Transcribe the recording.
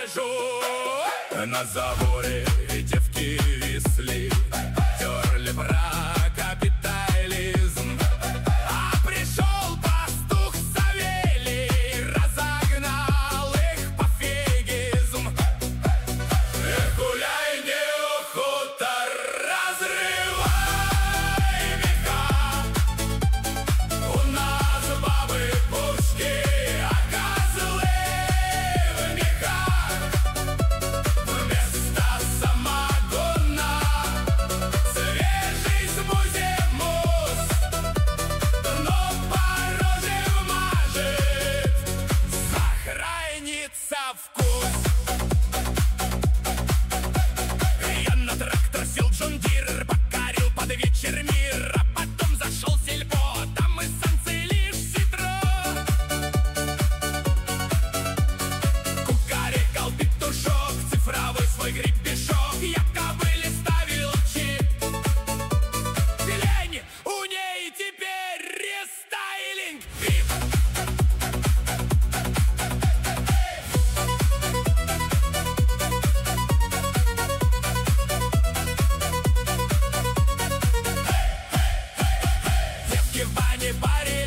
покажу. На заборе девки висли, терли про капитализм. А пришел пастух Савелий, разогнал их пофигизм. Эх, гуляй, неохота, разрывай века. У нас бабы пушки, а козлы в мехах. Вместо самогона свежий смузи-мусс, но по роже вмажет сохранится вкус. Я на трактор сел, Джон Дир, покорил под вечер мир, а потом зашел в сельпо, там и санкции лишь ситро. Кукарекал петушок, цифровой свой гребешок, я в кобыле ставил чип. Лень, у ней теперь рестайлинг VIP. Девки в бане, баре